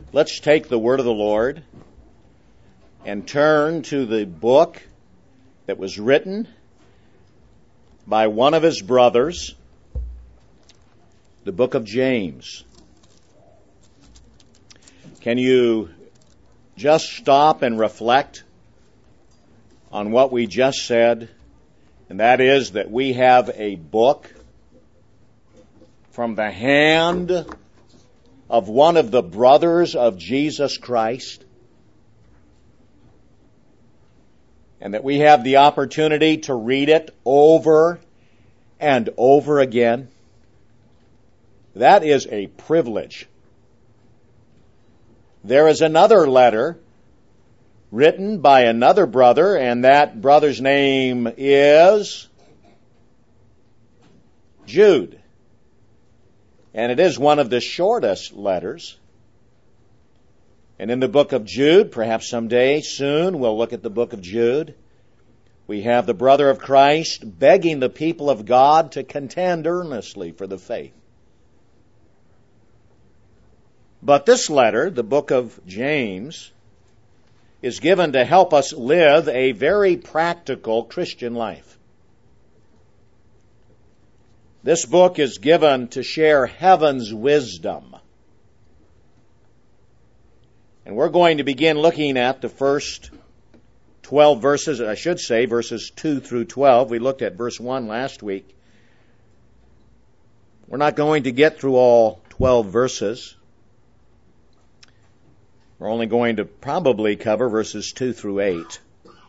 Let's take the word of the Lord and turn to the book that was written by one of his brothers, the book of James. Can you just stop and reflect on what we just said? And that is that we have a book from the hand of one of the brothers of Jesus Christ, and that we have the opportunity to read it over and over again. That is a privilege. There is another letter written by another brother, and that brother's name is Jude. And it is one of the shortest letters. And in the book of Jude, perhaps someday soon, we'll look at the book of Jude. We have the brother of Christ begging the people of God to contend earnestly for the faith. But this letter, the book of James, is given to help us live a very practical Christian life. This book is given to share heaven's wisdom. And we're going to begin looking at the first 12 verses, I should say, verses 2 through 12. We looked at verse 1 last week. We're not going to get through all 12 verses. We're only going to probably cover verses 2 through 8.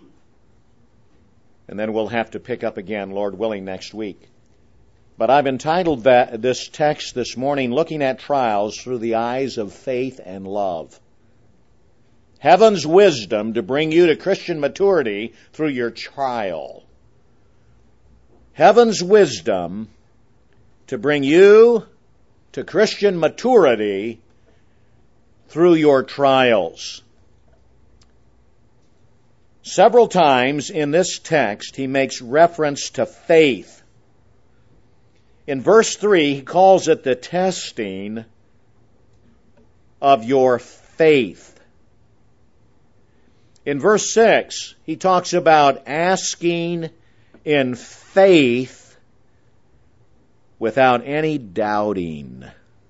And then we'll have to pick up again, Lord willing, next week. But I've entitled this text this morning, Looking at Trials Through the Eyes of Faith and Love. Heaven's wisdom to bring you to Christian maturity through your trial. Heaven's wisdom to bring you to Christian maturity through your trials. Several times in this text, he makes reference to faith. In verse 3, he calls it the testing of your faith. In verse 6, he talks about asking in faith without any doubting.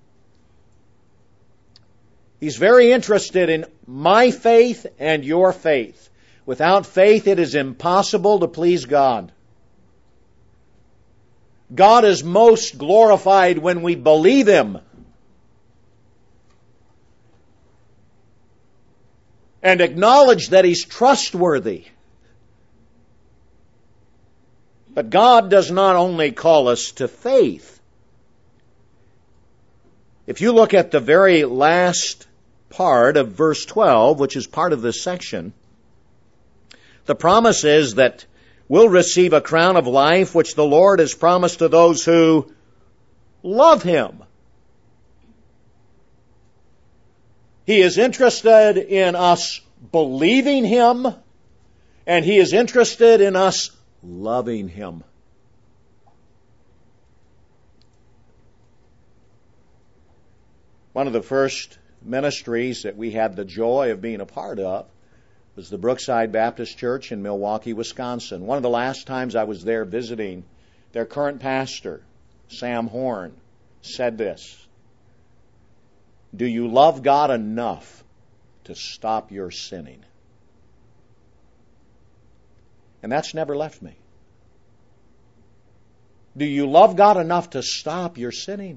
He's very interested in my faith and your faith. Without faith, it is impossible to please God. God is most glorified when we believe Him and acknowledge that He's trustworthy. But God does not only call us to faith. If you look at the very last part of verse 12, which is part of this section, the promise is that we'll receive a crown of life which the Lord has promised to those who love Him. He is interested in us believing Him, and He is interested in us loving Him. One of the first ministries that we had the joy of being a part of was the Brookside Baptist Church in Milwaukee, Wisconsin. One of the last times I was there visiting, their current pastor, Sam Horn, said this: "Do you love God enough to stop your sinning?" And that's never left me. Do you love God enough to stop your sinning?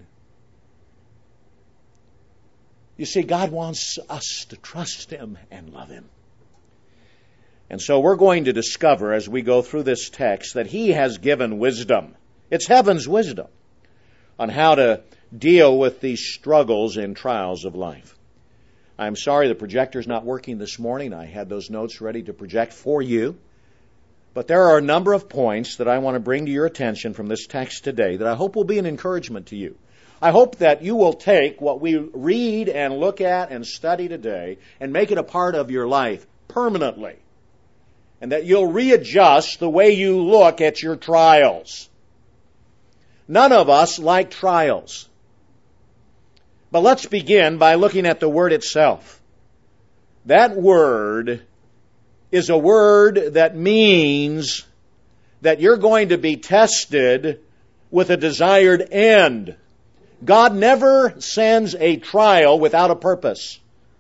You see, God wants us to trust Him and love Him. And so we're going to discover as we go through this text that He has given wisdom. It's heaven's wisdom on how to deal with these struggles and trials of life. I'm sorry the projector's not working this morning. I had those notes ready to project for you. But there are a number of points that I want to bring to your attention from this text today that I hope will be an encouragement to you. I hope that you will take what we read and look at and study today and make it a part of your life permanently. And that you'll readjust the way you look at your trials. None of us like trials. But let's begin by looking at the word itself. That word is a word that means that you're going to be tested with a desired end. God never sends a trial without a purpose.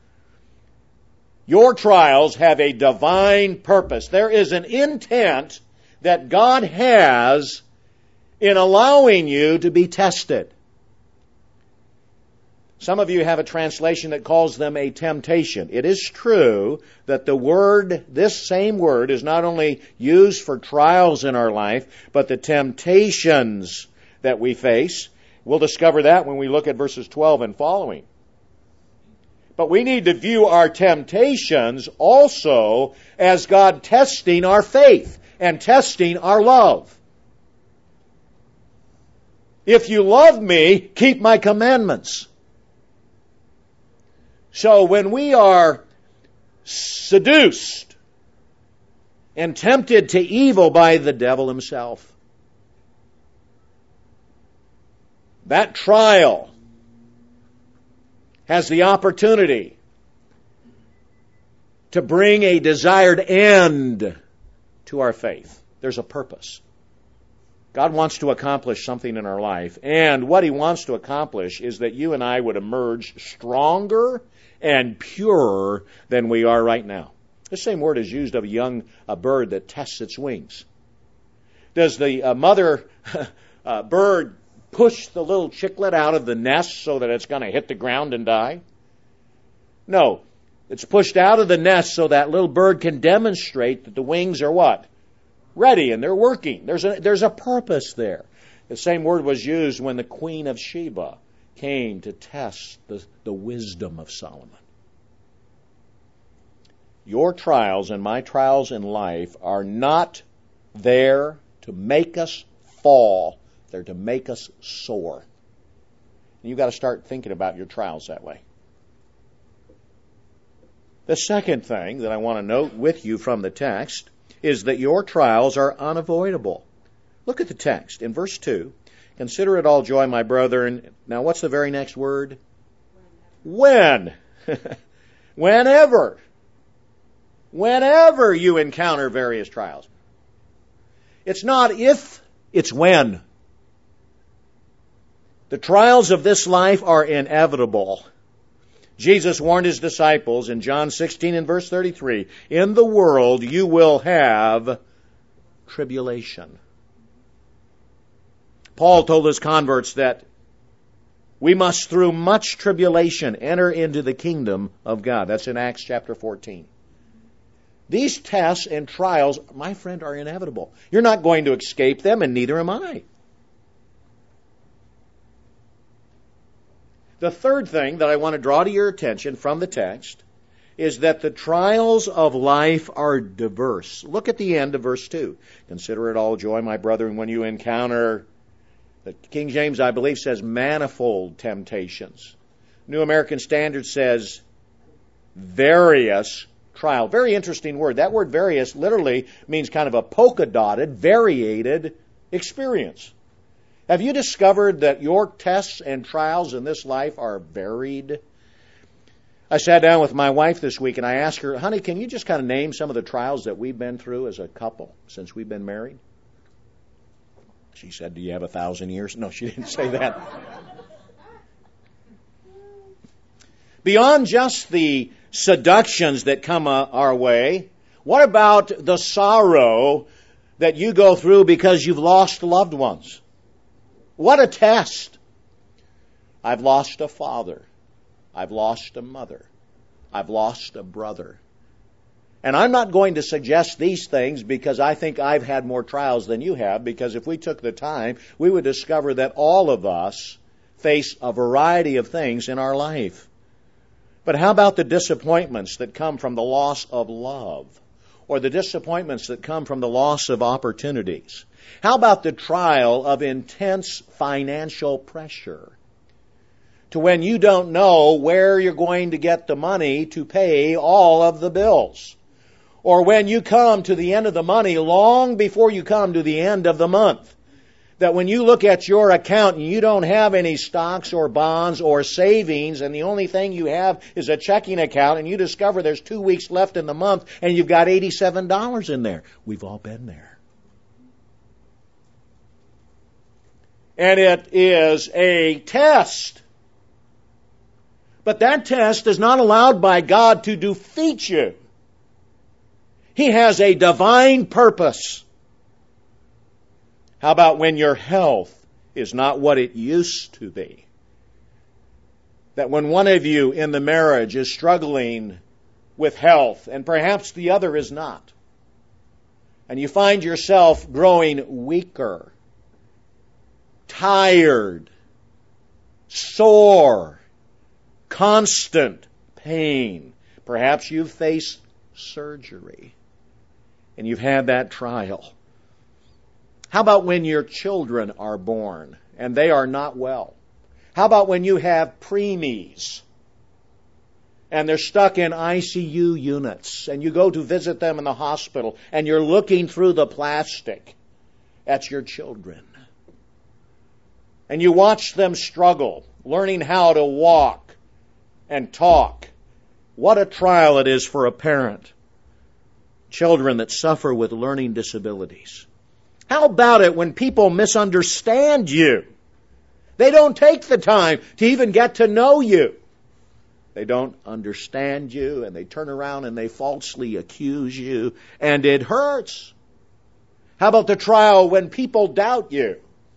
Your trials have a divine purpose. There is an intent that God has in allowing you to be tested. Some of you have a translation that calls them a temptation. It is true that this same word, is not only used for trials in our life, but the temptations that we face. We'll discover that when we look at verses 12 and following. But we need to view our temptations also as God testing our faith and testing our love. If you love me, keep my commandments. So when we are seduced and tempted to evil by the devil himself, that trial has the opportunity to bring a desired end to our faith. There's a purpose. God wants to accomplish something in our life, and what He wants to accomplish is that you and I would emerge stronger and purer than we are right now. The same word is used of a bird that tests its wings. Does the mother bird push the little chicklet out of the nest so that it's going to hit the ground and die? No. It's pushed out of the nest so that little bird can demonstrate that the wings are what? Ready, and they're working. There's a purpose there. The same word was used when the Queen of Sheba came to test the wisdom of Solomon. Your trials and my trials in life are not there to make us fall. They're to make us soar. And you've got to start thinking about your trials that way. The second thing that I want to note with you from the text is that your trials are unavoidable. Look at the text in verse 2. Consider it all joy, my brethren. Now, what's the very next word? When. Whenever. Whenever you encounter various trials. It's not if, it's when. The trials of this life are inevitable. Jesus warned His disciples in John 16 and verse 33, in the world you will have tribulation. Paul told his converts that we must through much tribulation enter into the kingdom of God. That's in Acts chapter 14. These tests and trials, my friend, are inevitable. You're not going to escape them, and neither am I. The third thing that I want to draw to your attention from the text is that the trials of life are diverse. Look at the end of verse 2. Consider it all joy, my brethren, when you encounter, the King James, I believe, says manifold temptations. New American Standard says various trial. Very interesting word. That word various literally means kind of a polka-dotted, variated experience. Have you discovered that your tests and trials in this life are varied? I sat down with my wife this week and I asked her, honey, can you just kind of name some of the trials that we've been through as a couple since we've been married? She said, do you have 1,000 years? No, she didn't say that. Beyond just the seductions that come our way, what about the sorrow that you go through because you've lost loved ones? What a test. I've lost a father. I've lost a mother. I've lost a brother. And I'm not going to suggest these things because I think I've had more trials than you have, because if we took the time, we would discover that all of us face a variety of things in our life. But how about the disappointments that come from the loss of love? Or the disappointments that come from the loss of opportunities? How about the trial of intense financial pressure? To when you don't know where you're going to get the money to pay all of the bills. Or when you come to the end of the money long before you come to the end of the month. That when you look at your account and you don't have any stocks or bonds or savings, and the only thing you have is a checking account, and you discover there's 2 weeks left in the month and you've got $87 in there. We've all been there. And it is a test. But that test is not allowed by God to defeat you. He has a divine purpose. How about when your health is not what it used to be? That when one of you in the marriage is struggling with health and perhaps the other is not, and you find yourself growing weaker, tired, sore, constant pain. Perhaps you've faced surgery and you've had that trial. How about when your children are born and they are not well? How about when you have preemies and they're stuck in ICU units and you go to visit them in the hospital and you're looking through the plastic at your children and you watch them struggle, learning how to walk and talk? What a trial it is for a parent. Children that suffer with learning disabilities. How about it when people misunderstand you? They don't take the time to even get to know you. They don't understand you, and they turn around and they falsely accuse you, and it hurts. How about the trial when people doubt you?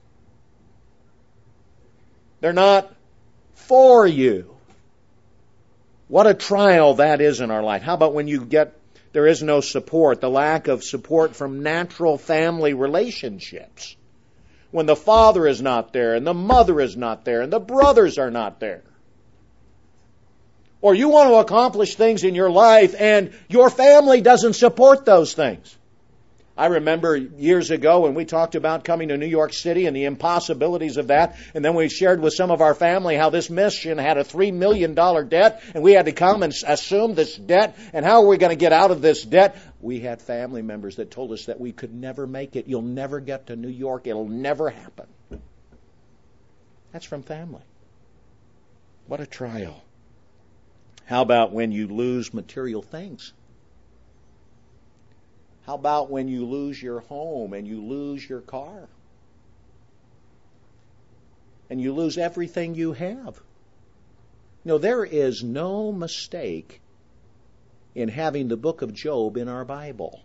They're not for you. What a trial that is in our life. How about when there is no support, the lack of support from natural family relationships? When the father is not there, and the mother is not there, and the brothers are not there. Or you want to accomplish things in your life, and your family doesn't support those things. I remember years ago when we talked about coming to New York City and the impossibilities of that, and then we shared with some of our family how this mission had a $3 million debt, and we had to come and assume this debt, and how are we going to get out of this debt? We had family members that told us that we could never make it. You'll never get to New York. It'll never happen. That's from family. What a trial. How about when you lose material things? How about when you lose your home and you lose your car? And you lose everything you have? There is no mistake in having the book of Job in our Bible.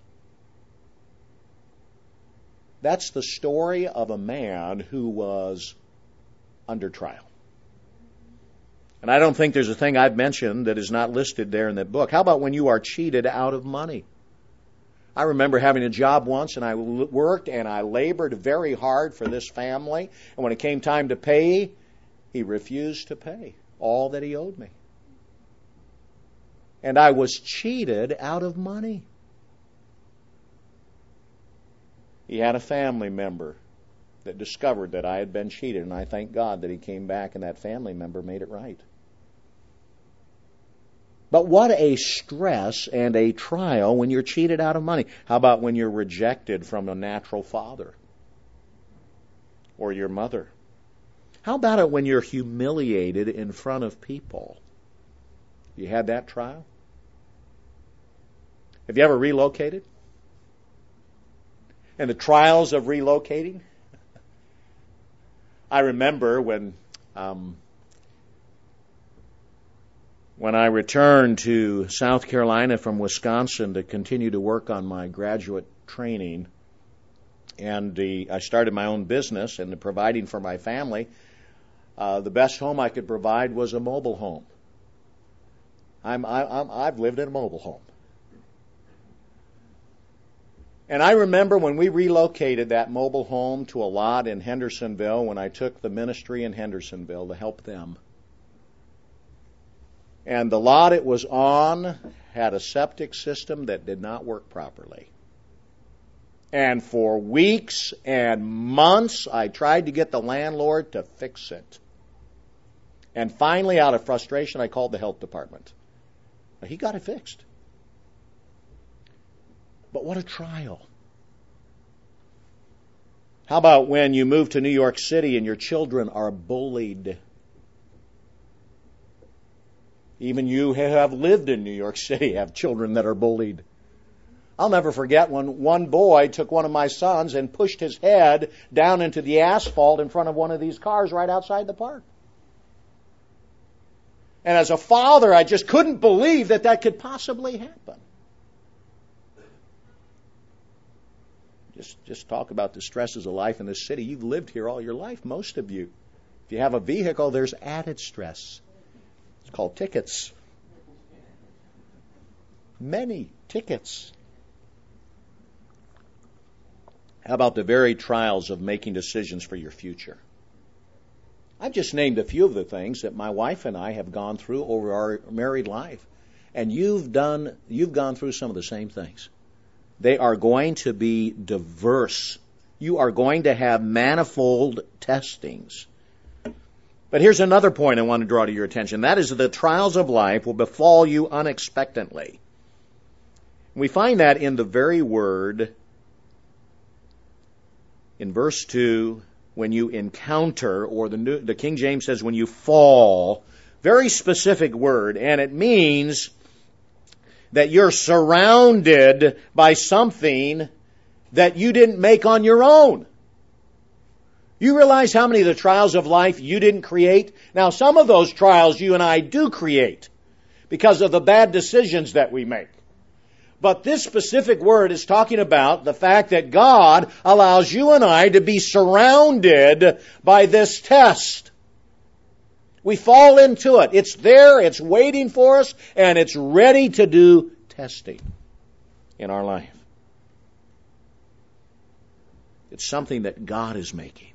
That's the story of a man who was under trial. And I don't think there's a thing I've mentioned that is not listed there in that book. How about when you are cheated out of money? I remember having a job once, and I worked and I labored very hard for this family. And when it came time to pay, he refused to pay all that he owed me. And I was cheated out of money. He had a family member that discovered that I had been cheated, and I thank God that he came back and that family member made it right. But what a stress and a trial when you're cheated out of money. How about when you're rejected from a natural father or your mother? How about it when you're humiliated in front of people? You had that trial? Have you ever relocated? And the trials of relocating? I remember when I returned to South Carolina from Wisconsin to continue to work on my graduate training, and I started my own business and providing for my family, the best home I could provide was a mobile home. I've lived in a mobile home. And I remember when we relocated that mobile home to a lot in Hendersonville, when I took the ministry in Hendersonville to help them. And the lot it was on had a septic system that did not work properly. And for weeks and months, I tried to get the landlord to fix it. And finally, out of frustration, I called the health department. He got it fixed. But what a trial. How about when you move to New York City and your children are bullied? Even you who have lived in New York City have children that are bullied. I'll never forget when one boy took one of my sons and pushed his head down into the asphalt in front of one of these cars right outside the park. And as a father, I just couldn't believe that that could possibly happen. Just talk about the stresses of life in this city. You've lived here all your life, most of you. If you have a vehicle, there's added stress. It's called tickets. Many tickets. How about the very trials of making decisions for your future? I've just named a few of the things that my wife and I have gone through over our married life. And you've gone through some of the same things. They are going to be diverse. You are going to have manifold testings. But here's another point I want to draw to your attention. That is that the trials of life will befall you unexpectedly. We find that in the very word in verse 2, when you encounter, or the King James says when you fall. Very specific word, and it means that you're surrounded by something that you didn't make on your own. You realize how many of the trials of life you didn't create? Now, some of those trials you and I do create because of the bad decisions that we make. But this specific word is talking about the fact that God allows you and I to be surrounded by this test. We fall into it. It's there, it's waiting for us, and it's ready to do testing in our life. It's something that God is making.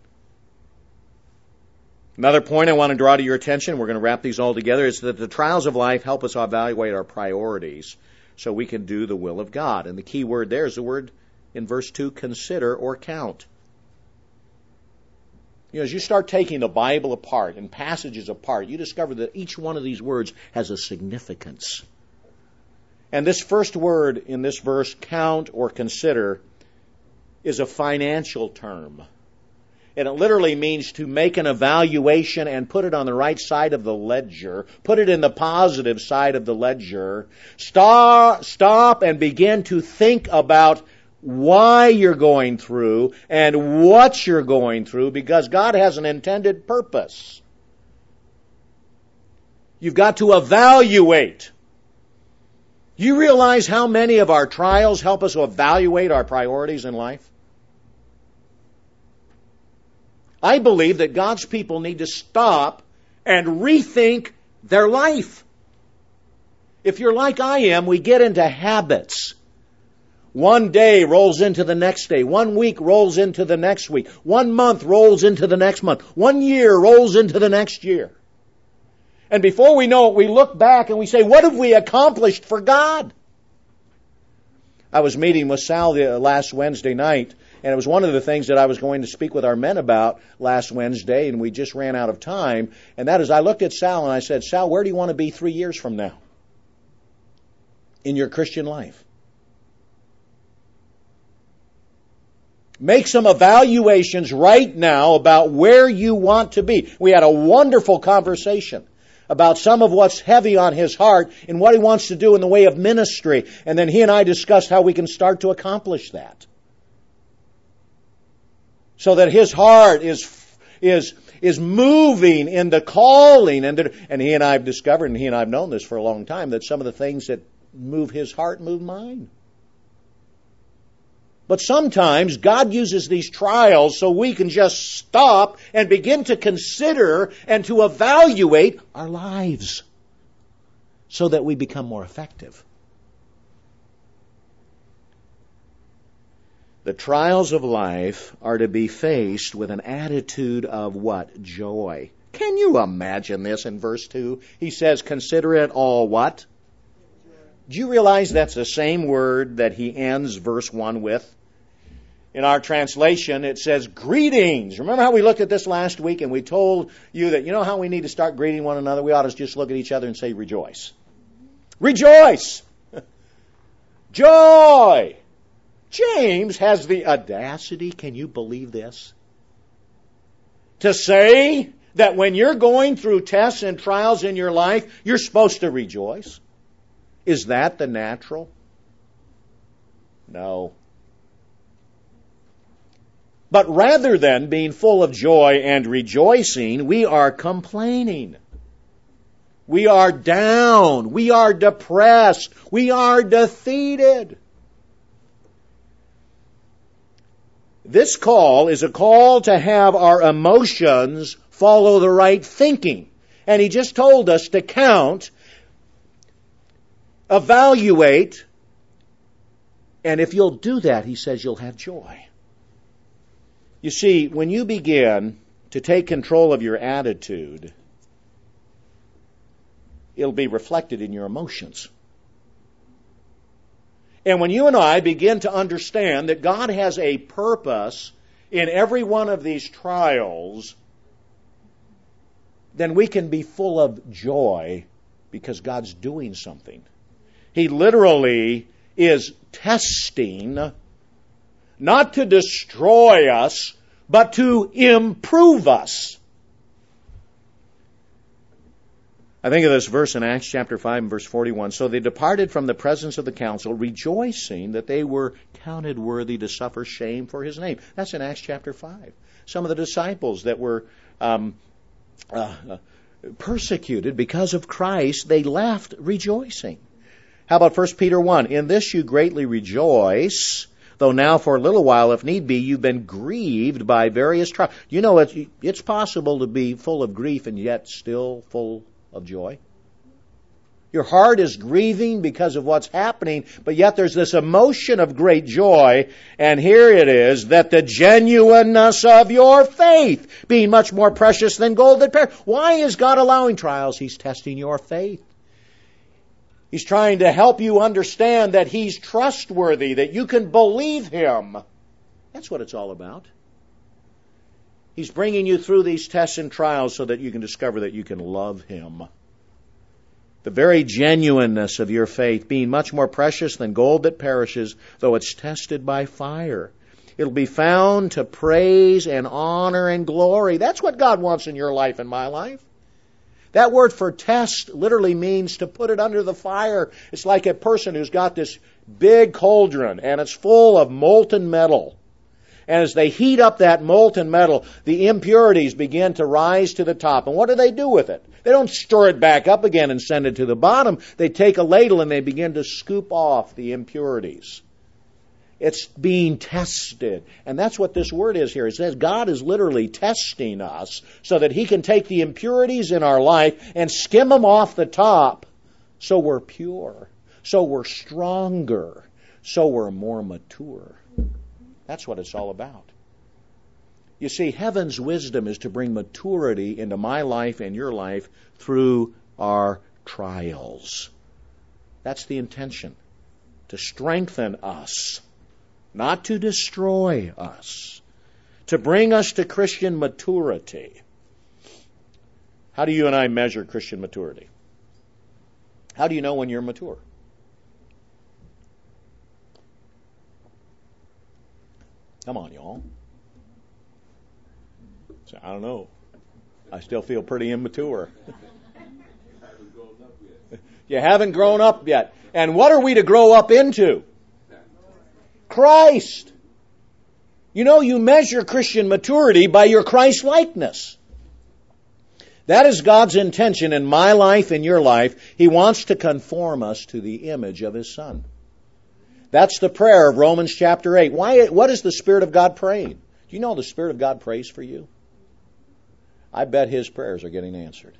Another point I want to draw to your attention, we're going to wrap these all together, is that the trials of life help us evaluate our priorities so we can do the will of God. And the key word there is the word in verse 2, consider or count. You know, as you start taking the Bible apart and passages apart, you discover that each one of these words has a significance. And this first word in this verse, count or consider, is a financial term. And it literally means to make an evaluation and put it on the right side of the ledger, put it in the positive side of the ledger. Stop and begin to think about why you're going through and what you're going through, because God has an intended purpose. You've got to evaluate. You realize how many of our trials help us to evaluate our priorities in life? I believe that God's people need to stop and rethink their life. If you're like I am, we get into habits. One day rolls into the next day. 1 week rolls into the next week. 1 month rolls into the next month. 1 year rolls into the next year. And before we know it, we look back and we say, what have we accomplished for God? I was meeting with Sal last Wednesday night, and it was one of the things that I was going to speak with our men about last Wednesday, and we just ran out of time. And that is, I looked at Sal and I said, Sal, where do you want to be 3 years from now in your Christian life? Make some evaluations right now about where you want to be. We had a wonderful conversation about some of what's heavy on his heart and what he wants to do in the way of ministry. And then he and I discussed how we can start to accomplish that. So that his heart is moving in the calling. And he and I have discovered, and he and I have known this for a long time, that some of the things that move his heart move mine. But sometimes God uses these trials so we can just stop and begin to consider and to evaluate our lives so that we become more effective. The trials of life are to be faced with an attitude of what? Joy. Can you imagine this in verse 2? He says, consider it all what? Do you realize that's the same word that he ends verse 1 with? In our translation, it says greetings. Remember how we looked at this last week and we told you that, you know how we need to start greeting one another? We ought to just look at each other and say rejoice. Rejoice! Joy! James has the audacity, can you believe this? To say that when you're going through tests and trials in your life, you're supposed to rejoice. Is that the natural? No. But rather than being full of joy and rejoicing, we are complaining. We are down. We are depressed. We are defeated. This call is a call to have our emotions follow the right thinking. And he just told us to count, evaluate, and if you'll do that, he says, you'll have joy. You see, when you begin to take control of your attitude, it'll be reflected in your emotions. And when you and I begin to understand that God has a purpose in every one of these trials, then we can be full of joy because God's doing something. He literally is testing, not to destroy us, but to improve us. I think of this verse in Acts chapter 5 and verse 41. So they departed from the presence of the council, rejoicing that they were counted worthy to suffer shame for his name. That's in Acts chapter 5. Some of the disciples that were persecuted because of Christ, they left rejoicing. How about 1 Peter 1? In this you greatly rejoice, though now for a little while, if need be, you've been grieved by various trials. You know, it's possible to be full of grief and yet still full of joy. Your heart is grieving because of what's happening, but yet there's this emotion of great joy, and here it is, that the genuineness of your faith, being much more precious than gold that perishes. Why is God allowing trials? He's testing your faith. He's trying to help you understand that He's trustworthy, that you can believe Him. That's what it's all about. He's bringing you through these tests and trials so that you can discover that you can love Him. The very genuineness of your faith, being much more precious than gold that perishes, though it's tested by fire. It'll be found to praise and honor and glory. That's what God wants in your life and my life. That word for test literally means to put it under the fire. It's like a person who's got this big cauldron and it's full of molten metal. And as they heat up that molten metal, the impurities begin to rise to the top. And what do they do with it? They don't stir it back up again and send it to the bottom. They take a ladle and they begin to scoop off the impurities. It's being tested. And that's what this word is here. It says God is literally testing us so that He can take the impurities in our life and skim them off the top so we're pure, so we're stronger, so we're more mature. That's what it's all about. You see, heaven's wisdom is to bring maturity into my life and your life through our trials. That's the intention. To strengthen us. Not to destroy us. To bring us to Christian maturity. How do you and I measure Christian maturity? How do you know when you're mature? Come on, y'all. So, I don't know. I still feel pretty immature. You haven't grown up yet. And what are we to grow up into? Christ. You know, you measure Christian maturity by your Christ-likeness. That is God's intention in my life and your life. He wants to conform us to the image of His Son. That's the prayer of Romans chapter 8. What is the Spirit of God praying? Do you know the Spirit of God prays for you? I bet His prayers are getting answered.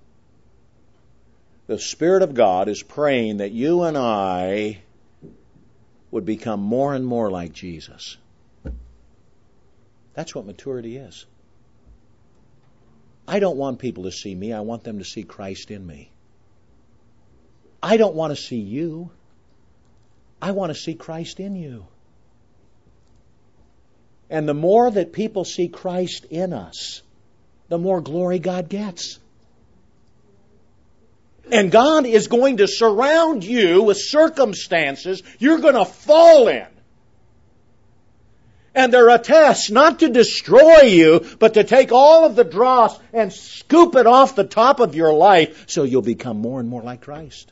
The Spirit of God is praying that you and I would become more and more like Jesus. That's what maturity is. I don't want people to see me. I want them to see Christ in me. I don't want to see you. I want to see Christ in you. And the more that people see Christ in us, the more glory God gets. And God is going to surround you with circumstances you're going to fall in. And they're a test not to destroy you, but to take all of the dross and scoop it off the top of your life so you'll become more and more like Christ.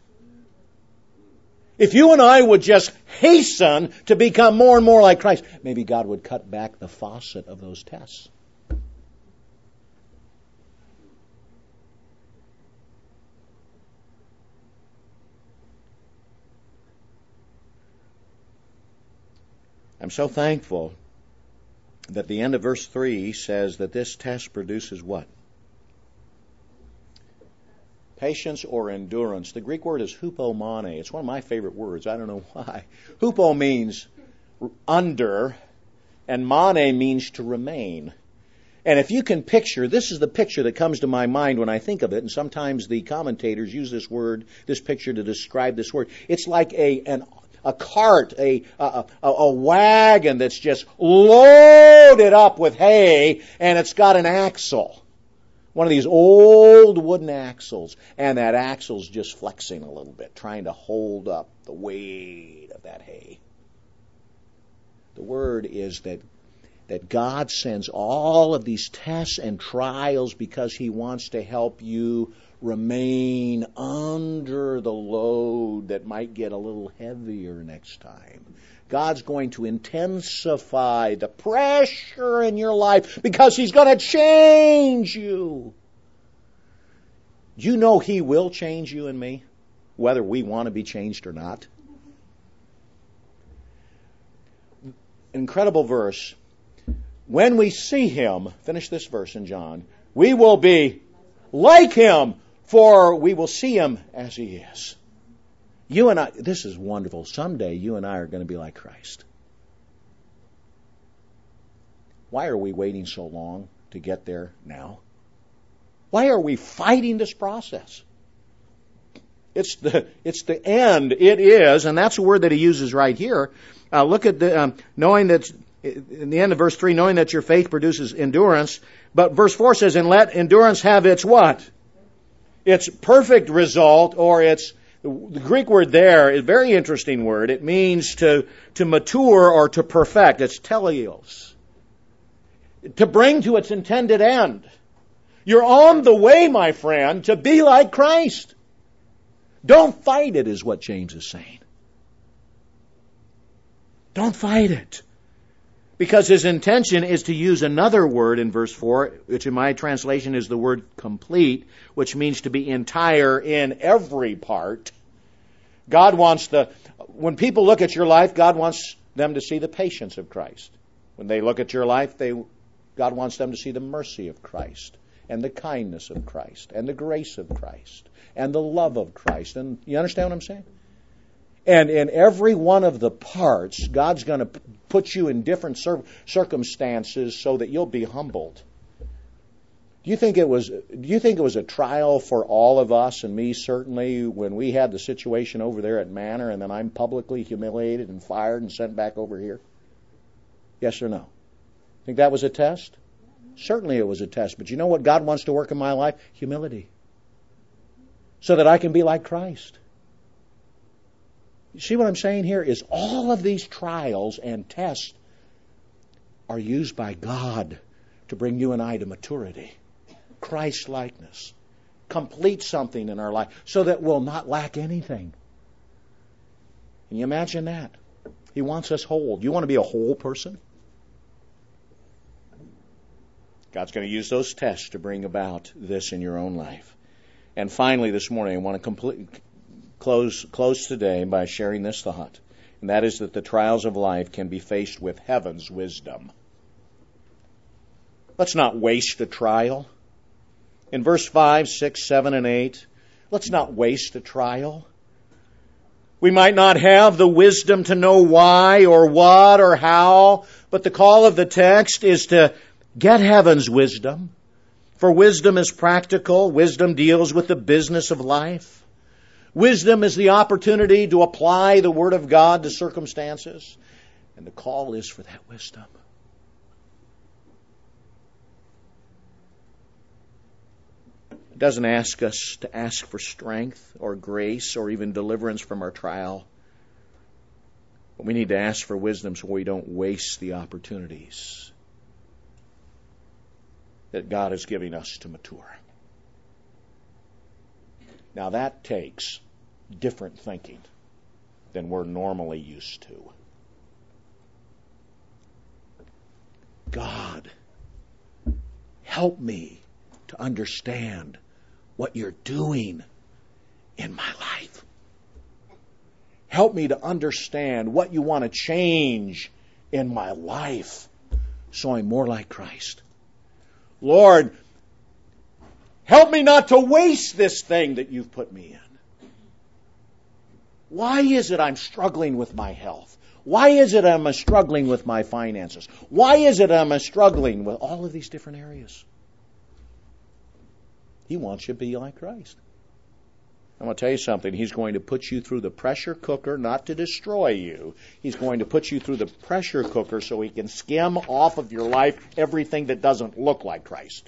If you and I would just hasten to become more and more like Christ, maybe God would cut back the faucet of those tests. I'm so thankful that the end of verse 3 says that this test produces what? Patience or endurance. The Greek word is hupomone. It's one of my favorite words. I don't know why. Hupo means under, and mane means to remain. And if you can picture, this is the picture that comes to my mind when I think of it, and sometimes the commentators use this word, this picture to describe this word. It's like a cart, a wagon that's just loaded up with hay, and it's got an axle. One of these old wooden axles, and that axle's just flexing a little bit, trying to hold up the weight of that hay. The word is that God sends all of these tests and trials because He wants to help you remain under the load that might get a little heavier next time. God's going to intensify the pressure in your life because He's going to change you. You know He will change you and me, whether we want to be changed or not. Incredible verse. When we see Him, finish this verse in John, we will be like Him, for we will see Him as He is. You and I, this is wonderful. Someday you and I are going to be like Christ. Why are we waiting so long to get there now? Why are we fighting this process? It's the end. It is, and that's a word that he uses right here. Look at the knowing that in the end of verse 3, knowing that your faith produces endurance. But verse 4 says, and let endurance have its what? Its perfect result, or its, the Greek word there is a very interesting word. It means to mature or to perfect. It's teleos. To bring to its intended end. You're on the way, my friend, to be like Christ. Don't fight it, is what James is saying. Don't fight it. Because his intention is to use another word in verse 4, which in my translation is the word complete, which means to be entire in every part. God wants when people look at your life, God wants them to see the patience of Christ. When they look at your life, God wants them to see the mercy of Christ, and the kindness of Christ, and the grace of Christ, and the love of Christ. And you understand what I'm saying? And in every one of the parts, God's going to put you in different circumstances so that you'll be humbled. Do you think it was a trial for all of us, and me certainly, when we had the situation over there at Manor, and then I'm publicly humiliated and fired and sent back over here? Yes or no? Think that was a test? Certainly it was a test. But you know what God wants to work in my life? Humility. So that I can be like Christ. You see what I'm saying here is all of these trials and tests are used by God to bring you and I to maturity, Christ-likeness, complete something in our life so that we'll not lack anything. Can you imagine that? He wants us whole. You want to be a whole person? God's going to use those tests to bring about this in your own life. And finally, this morning, I want to close today by sharing this thought, and that is that the trials of life can be faced with heaven's wisdom. Let's not waste a trial. In verse 5, 6, 7, and 8, let's not waste a trial. We might not have the wisdom to know why or what or how, but the call of the text is to get heaven's wisdom. For wisdom is practical. Wisdom deals with the business of life. Wisdom is the opportunity to apply the Word of God to circumstances. And the call is for that wisdom. It doesn't ask us to ask for strength or grace or even deliverance from our trial. But we need to ask for wisdom so we don't waste the opportunities that God is giving us to mature. Now that takes different thinking than we're normally used to. God, help me to understand what you're doing in my life. Help me to understand what you want to change in my life so I'm more like Christ. Lord, help me not to waste this thing that you've put me in. Why is it I'm struggling with my health? Why is it I'm struggling with my finances? Why is it I'm struggling with all of these different areas? He wants you to be like Christ. I'm going to tell you something. He's going to put you through the pressure cooker not to destroy you. He's going to put you through the pressure cooker so he can skim off of your life everything that doesn't look like Christ.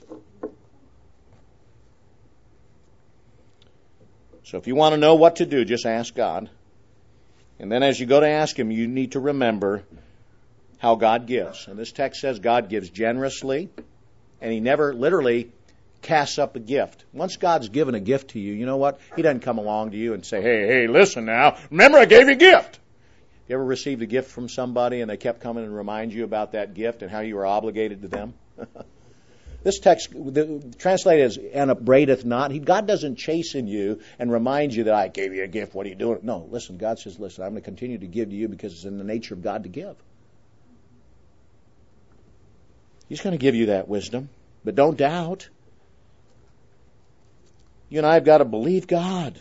So if you want to know what to do, just ask God. And then as you go to ask Him, you need to remember how God gives. And this text says God gives generously, and He never literally casts up a gift. Once God's given a gift to you, you know what? He doesn't come along to you and say, hey, listen now, remember I gave you a gift. You ever received a gift from somebody and they kept coming and remind you about that gift and how you were obligated to them? This text translated as, and upbraideth not. God doesn't chasten you and remind you that I gave you a gift. What are you doing? No, listen, God says, listen, I'm going to continue to give to you because it's in the nature of God to give. He's going to give you that wisdom, but don't doubt. You and I have got to believe God.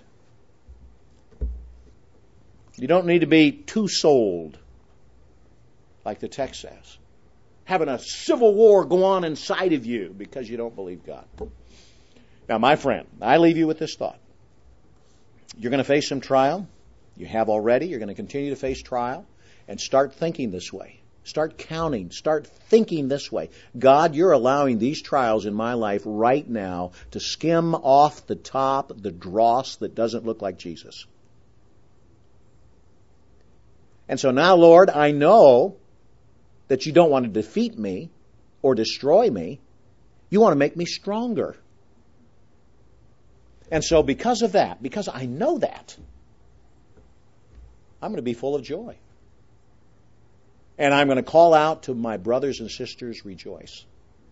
You don't need to be too sold, like the text says. Having a civil war go on inside of you because you don't believe God. Now, my friend, I leave you with this thought. You're going to face some trial. You have already. You're going to continue to face trial. And start thinking this way. Start counting. Start thinking this way. God, you're allowing these trials in my life right now to skim off the top, the dross that doesn't look like Jesus. And so now, Lord, I know that you don't want to defeat me or destroy me. You want to make me stronger. And so because of that, because I know that, I'm going to be full of joy. And I'm going to call out to my brothers and sisters, rejoice.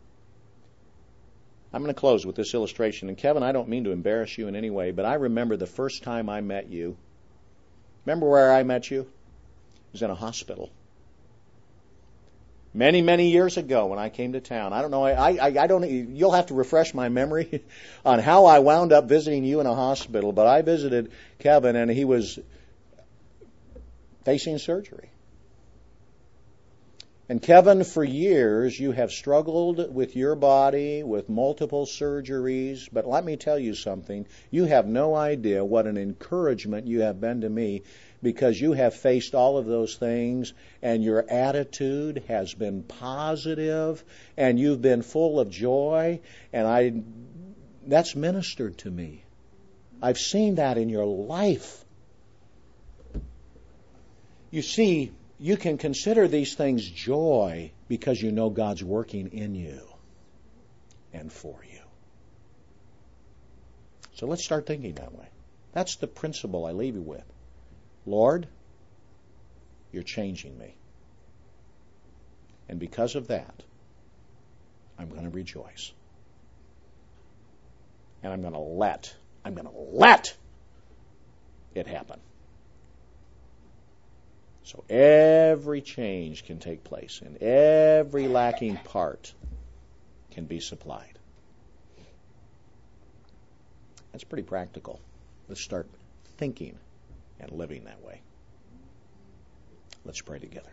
I'm going to close with this illustration. And Kevin, I don't mean to embarrass you in any way, but I remember the first time I met you. Remember where I met you? It was in a hospital. Many, many years ago when I came to town. I don't know, I don't. You'll have to refresh my memory on how I wound up visiting you in a hospital, but I visited Kevin and he was facing surgery. And Kevin, for years, you have struggled with your body, with multiple surgeries, but let me tell you something. You have no idea what an encouragement you have been to me because you have faced all of those things and your attitude has been positive and you've been full of joy, and that's ministered to me. I've seen that in your life. You see, you can consider these things joy because you know God's working in you and for you. So let's start thinking that way. That's the principle I leave you with. Lord, you're changing me. And because of that, I'm going to rejoice. And I'm going to let it happen. So every change can take place and every lacking part can be supplied. That's pretty practical. Let's start thinking and living that way. Let's pray together.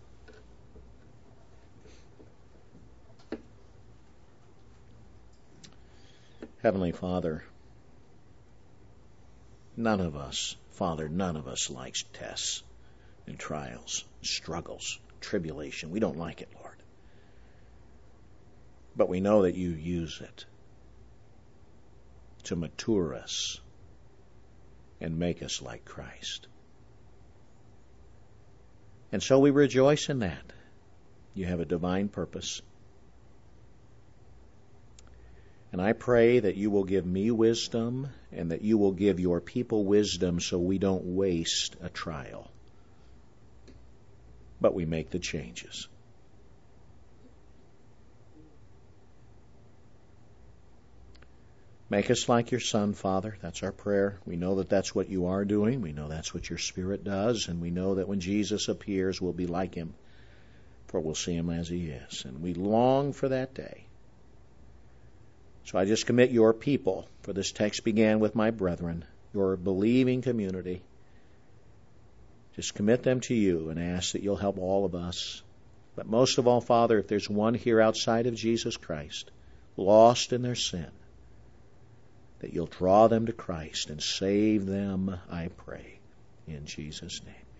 Heavenly Father, none of us likes tests and trials, struggles, tribulation. We don't like it, Lord. But we know that you use it to mature us and make us like Christ. And so we rejoice in that. You have a divine purpose. And I pray that you will give me wisdom and that you will give your people wisdom so we don't waste a trial, but we make the changes. Make us like your Son, Father. That's our prayer. We know that that's what you are doing. We know that's what your Spirit does. And we know that when Jesus appears, we'll be like him, for we'll see him as he is. And we long for that day. So I just commit your people, for this text began with my brethren, your believing community. Just commit them to you and ask that you'll help all of us. But most of all, Father, if there's one here outside of Jesus Christ, lost in their sin, that you'll draw them to Christ and save them, I pray, in Jesus' name.